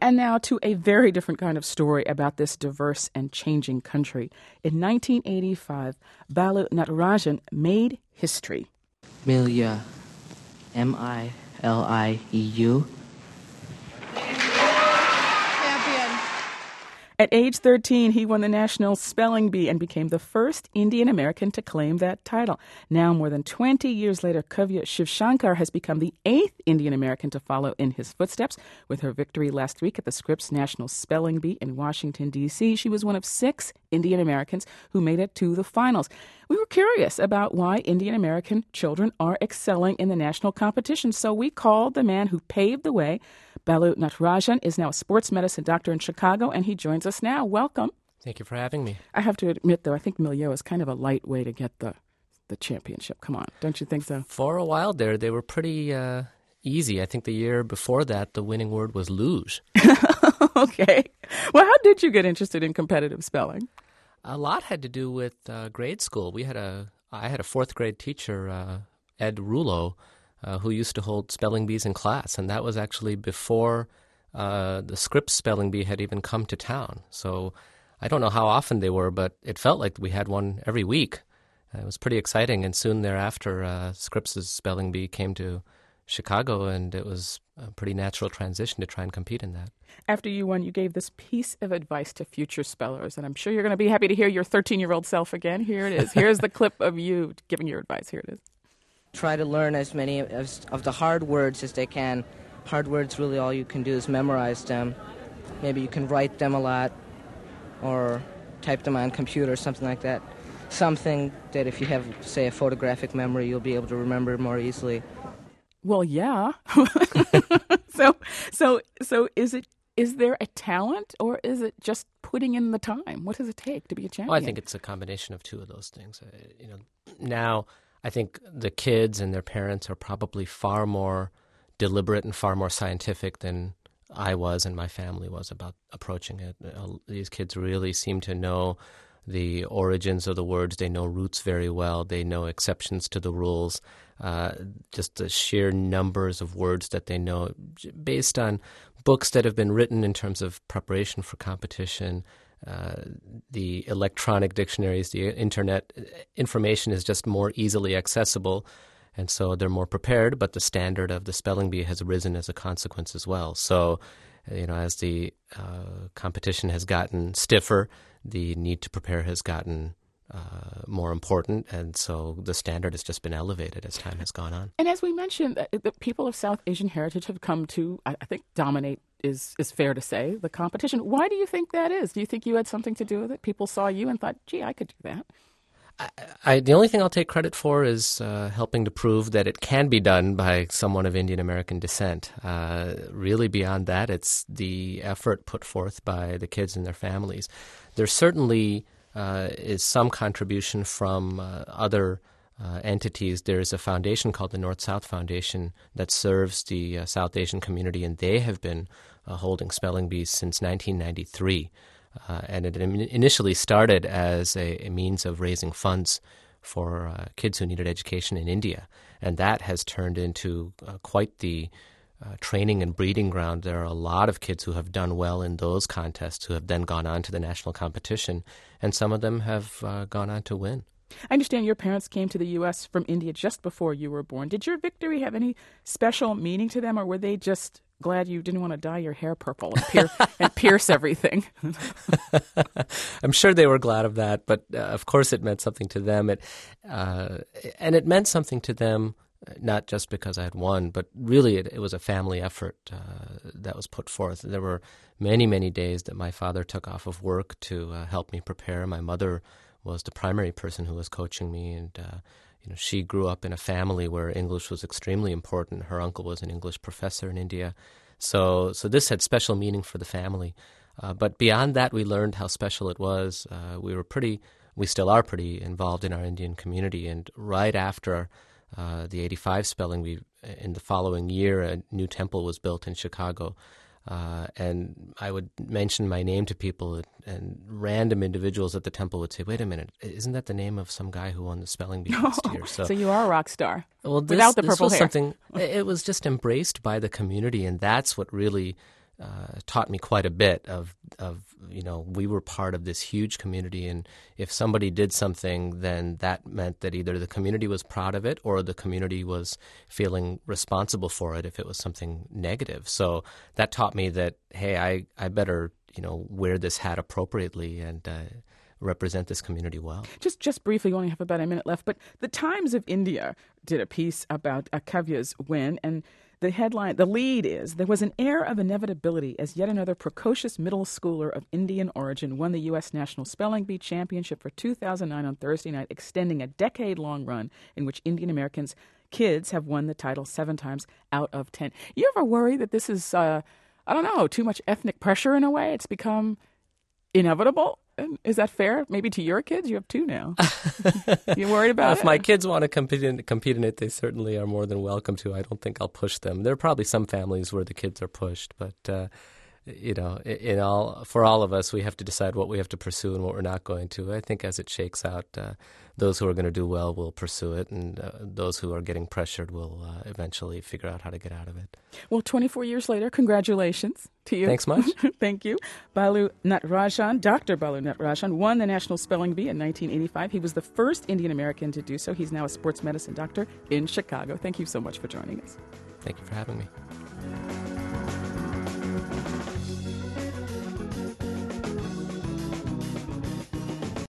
And now to a very different kind of story about this diverse and changing country. In 1985, Balu Natarajan made history. Milieu, Milieu. At age 13, he won the National Spelling Bee and became the first Indian American to claim that title. Now, more than 20 years later, Kavya Shivshankar has become the 8th Indian American to follow in his footsteps. With her victory last week at the Scripps National Spelling Bee in Washington, D.C., she was one of 6 Indian Americans who made it to the finals. We were curious about why Indian American children are excelling in the national competition, so we called the man who paved the way. Balu Natarajan is now a sports medicine doctor in Chicago, and he joins us now. Welcome. Thank you for having me. I have to admit, though, I think Milieu is kind of a light way to get the championship. Come on, don't you think so? For a while there, they were pretty easy. I think the year before that, the winning word was luge. Okay. Well, how did you get interested in competitive spelling? A lot had to do with grade school. I had a 4th grade teacher, Ed Rouleau, who used to hold spelling bees in class, and that was actually before the Scripps Spelling Bee had even come to town. So I don't know how often they were, but it felt like we had one every week. It was pretty exciting, and soon thereafter, Scripps's Spelling Bee came to Chicago, and it was a pretty natural transition to try and compete in that. After you won, you gave this piece of advice to future spellers, and I'm sure you're going to be happy to hear your 13-year-old self again. Here it is. Here's the clip of you giving your advice. Here it is. Try to learn as many of the hard words as they can. Hard words, really all you can do is memorize them. Maybe you can write them a lot or type them on computer, something like that. Something that if you have, say, a photographic memory, you'll be able to remember more easily. Well, yeah. So is there a talent, or is it just putting in the time? What does it take to be a champion? Well, I think it's a combination of two of those things. Now I think the kids and their parents are probably far more deliberate and far more scientific than I was and my family was about approaching it. These kids really seem to know the origins of the words. They know roots very well. They know exceptions to the rules. Just the sheer numbers of words that they know based on books that have been written in terms of preparation for competition, the electronic dictionaries, the internet. Information is just more easily accessible, and so they're more prepared, but the standard of the spelling bee has risen as a consequence as well. So, as the competition has gotten stiffer, the need to prepare has gotten more important, and so the standard has just been elevated as time has gone on. And as we mentioned, the people of South Asian heritage have come to, I think, dominate is fair to say, the competition. Why do you think that is? Do you think you had something to do with it? People saw you and thought, gee, I could do that. The only thing I'll take credit for is helping to prove that it can be done by someone of Indian American descent. Really beyond that, it's the effort put forth by the kids and their families. There certainly is some contribution from other entities. There's a foundation called the North-South Foundation that serves the South Asian community, and they have been holding spelling bees since 1993. And it initially started as a means of raising funds for kids who needed education in India. And that has turned into quite the training and breeding ground. There are a lot of kids who have done well in those contests who have then gone on to the national competition, and some of them have gone on to win. I understand your parents came to the U.S. from India just before you were born. Did your victory have any special meaning to them, or were they just glad you didn't want to dye your hair purple and pierce everything? I'm sure they were glad of that, but of course it meant something to them. And it meant something to them not just because I had won, but really it was a family effort that was put forth. There were many, many days that my father took off of work to help me prepare. My mother was the primary person who was coaching me, and she grew up in a family where English was extremely important. Her uncle was an English professor in India. So this had special meaning for the family. But beyond that, we learned how special it was. We still are pretty involved in our Indian community. And right after the 85 spelling bee, in the following year, a new temple was built in Chicago. And I would mention my name to people, and random individuals at the temple would say, wait a minute, isn't that the name of some guy who won the spelling bee last year? So you are a rock star, well, without the purple hair. It was just embraced by the community, and that's what really taught me quite a bit of we were part of this huge community, and if somebody did something, then that meant that either the community was proud of it or the community was feeling responsible for it if it was something negative. So that taught me that, hey, I better wear this hat appropriately and represent this community well. Just briefly, we only have about a minute left, but the Times of India did a piece about Kavya's win, and the lead is, there was an air of inevitability as yet another precocious middle schooler of Indian origin won the U.S. National Spelling Bee Championship for 2009 on Thursday night, extending a decade-long run in which Indian Americans kids have won the title 7 times out of 10. You ever worry that this is, too much ethnic pressure in a way? It's become inevitable? Is that fair? Maybe to your kids? You have 2 now. You worried about it? If my kids want to compete in it, they certainly are more than welcome to. I don't think I'll push them. There are probably some families where the kids are pushed, but for all of us, we have to decide what we have to pursue and what we're not going to. I think as it shakes out, those who are going to do well will pursue it, and those who are getting pressured will eventually figure out how to get out of it. Well, 24 years later, congratulations to you. Thanks much. Thank you. Balu Natarajan, Dr. Balu Natarajan, won the National Spelling Bee in 1985. He was the first Indian American to do so. He's now a sports medicine doctor in Chicago. Thank you so much for joining us. Thank you for having me.